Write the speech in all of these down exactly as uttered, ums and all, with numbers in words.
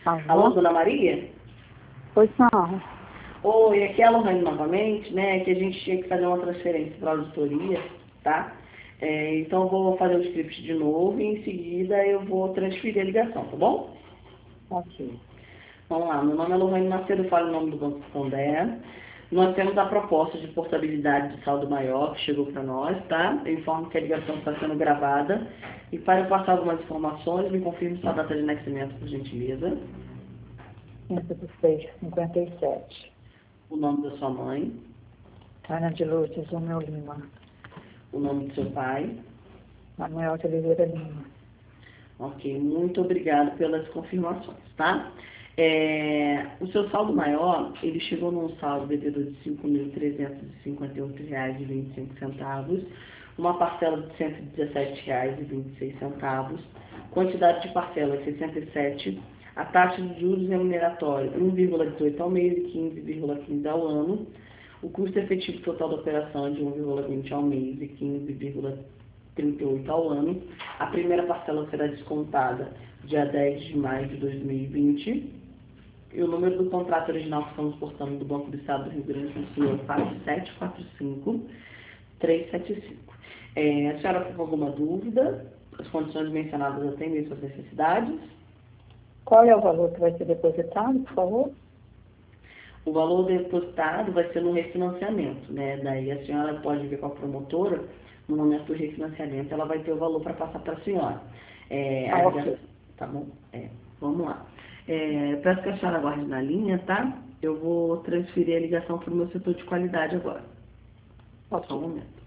Alô, Alô? dona Maria? Pois não. Oi, aqui é a Lohane novamente, né? Que a gente tinha que fazer uma transferência para a auditoria, tá? É, então eu vou fazer o script de novo e em seguida eu vou transferir a ligação, tá bom? Ok. Vamos lá, meu nome é Lohane Macedo, falo o nome do Banco Santander. Nós temos a proposta de portabilidade de saldo maior que chegou para nós, tá? Eu informo que a ligação está sendo gravada. E para eu passar algumas informações, me confirme sua data de nascimento, por gentileza. quinze de seis, cinquenta e sete. O nome da sua mãe, Ana de Lourdes, o meu Lima. o nome do seu pai. Manuel de Oliveira Lima. Ok, muito obrigado pelas confirmações, tá? É, o seu saldo maior, ele chegou num saldo devedor de cinco mil trezentos e cinquenta e oito reais e vinte e cinco centavos, uma parcela de cento e dezessete reais e vinte e seis centavos, quantidade de parcela sessenta e sete, a taxa de juros remuneratório um vírgula dezoito ao mês e quinze vírgula quinze ao ano, o custo efetivo total da operação é de um vírgula vinte ao mês e quinze vírgula trinta e oito ao ano. A primeira parcela será descontada dia dez de maio de dois mil e vinte. E o número do contrato original que estamos portando do Banco do Estado do Rio Grande do Sul é quatro sete quatro cinco três sete cinco. É, a senhora ficou com alguma dúvida? As condições mencionadas atendem suas necessidades? Qual é o valor que vai ser depositado, por favor? O valor depositado vai ser no refinanciamento, né? Daí a senhora pode ver com a promotora, no momento do refinanciamento, ela vai ter o valor para passar para a senhora. É, Ah, a ok. ligação- tá bom? É, vamos lá. É, peço que a senhora aguarde na linha, tá? Eu vou transferir a ligação para o meu setor de qualidade agora. Só um Ok. momento.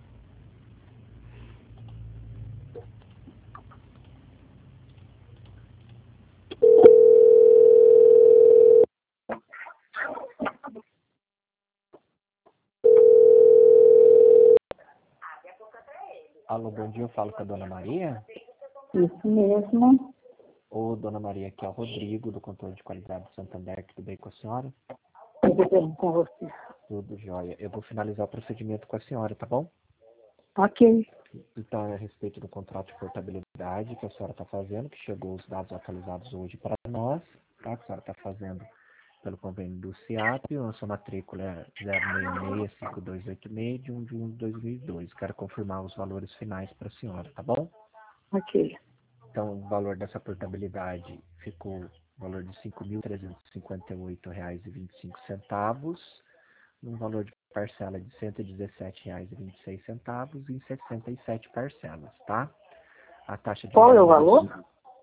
Alô, bom dia, eu falo com a Dona Maria. Isso mesmo. Ô, Dona Maria, aqui é o Rodrigo, do Controle de Qualidade do Santander, tudo bem com a senhora? Tudo bem com você? Tudo jóia. Eu vou finalizar o procedimento com a senhora, tá bom? Ok. Então, é a respeito do contrato de portabilidade que a senhora está fazendo, que chegou os dados atualizados hoje para nós, tá? Que a senhora está fazendo pelo convênio do SIAP, a sua matrícula é zero seis seis cinco dois oito seis de um de um de dois mil e dois. Quero confirmar os valores finais para a senhora, tá bom? Ok. Então, o valor dessa portabilidade ficou o valor de cinco mil trezentos e cinquenta e oito reais e vinte e cinco centavos, num valor de parcela de cento e dezessete reais e vinte e seis centavos em sessenta e sete parcelas, tá? A taxa de Qual é o juros, valor?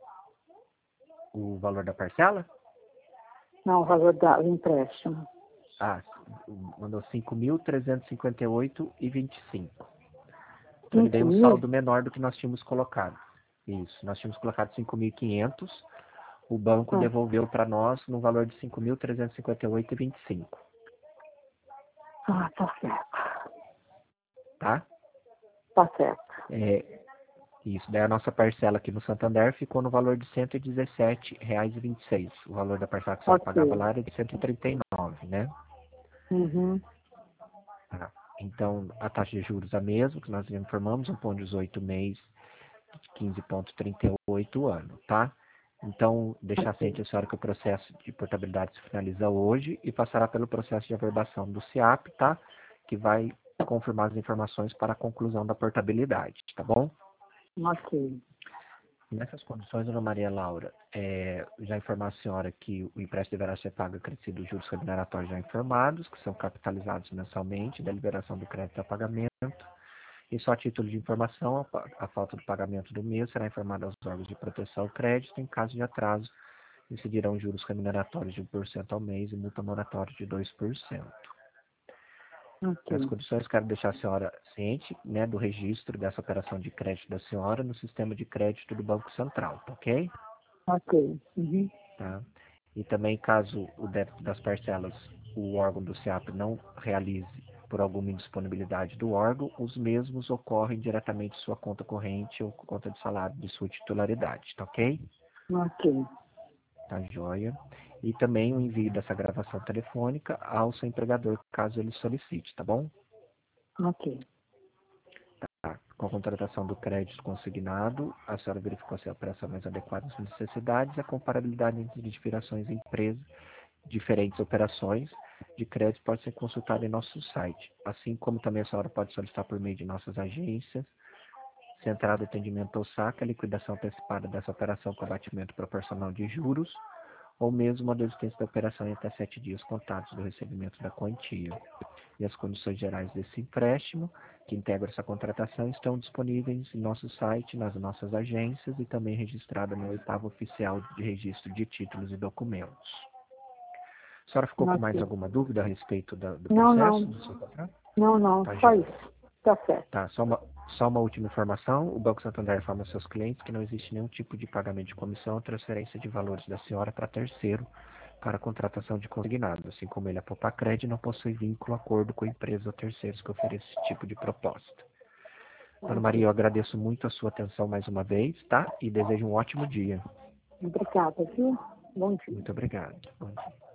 o valor da parcela? Não, o valor da- do empréstimo. Ah, mandou cinco mil trezentos e cinquenta e oito e vinte e cinco. Então, ele Cinco veio um mil? saldo menor do que nós tínhamos colocado. Isso, nós tínhamos colocado cinco mil e quinhentos. O banco Ah, devolveu para nós no valor de cinco mil trezentos e cinquenta e oito e vinte e cinco, ah, tá certo. tá? Tá certo. É, isso, daí a nossa parcela aqui no Santander ficou no valor de cento e dezessete reais e vinte e seis. O valor da parcela que a senhora pagava Ok. lá era de cento e trinta e nove, né? Uhum. Tá. Então, a taxa de juros é a mesma, que nós informamos, um vírgula dezoito mês, quinze vírgula trinta e oito ano, tá? Então, deixar ciente a senhora que o processo de portabilidade se finaliza hoje e passará pelo processo de averbação do SIAP, tá? Que vai confirmar as informações para a conclusão da portabilidade, tá bom? Ok. Nessas condições, dona Maria Laura, é, já informar a senhora que o empréstimo deverá ser pago acrescido dos juros remuneratórios já informados, que são capitalizados mensalmente, da liberação do crédito a pagamento. E só a título de informação, a, a falta do pagamento do mês será informada aos órgãos de proteção ao crédito. Em caso de atraso, incidirão juros remuneratórios de um por cento ao mês e multa moratória de dois por cento. Nas Ok. condições, quero deixar a senhora ciente, né, do registro dessa operação de crédito da senhora no sistema de crédito do Banco Central, tá ok? Ok. Uhum. Tá? E também, caso o débito das parcelas, o órgão do SIAP não realize por alguma indisponibilidade do órgão, os mesmos ocorrem diretamente em sua conta corrente ou conta de salário de sua titularidade, tá ok? Ok. Tá joia. E também o envio dessa gravação telefônica ao seu empregador, caso ele solicite, tá bom? Ok. Tá. Com a contratação do crédito consignado, a senhora verificou se a operação é mais adequada às suas necessidades, a comparabilidade entre diferentes empresas, diferentes operações de crédito pode ser consultada em nosso site, assim como também a senhora pode solicitar por meio de nossas agências, central de atendimento ou saque, a liquidação antecipada dessa operação com abatimento proporcional de juros, ou mesmo a desistência da operação em até sete dias contados do recebimento da quantia. E as condições gerais desse empréstimo, que integra essa contratação, estão disponíveis em nosso site, nas nossas agências e também registrada no oitavo oficial de registro de títulos e documentos. A senhora ficou com mais alguma dúvida a respeito da, do Não, processo não. do seu contrato? Não, não, Tá, só já. isso. Tá certo. Tá, só uma, só uma última informação. O Banco Santander informa aos seus clientes que não existe nenhum tipo de pagamento de comissão ou transferência de valores da senhora para terceiro para a contratação de consignado, assim como ele, a Popacred, não possui vínculo, acordo com empresas ou terceiros que ofereçam esse tipo de proposta. Dona Maria, eu agradeço muito a sua atenção mais uma vez, tá? E desejo um ótimo dia. Obrigada, viu? Bom dia. Muito obrigado. Bom dia.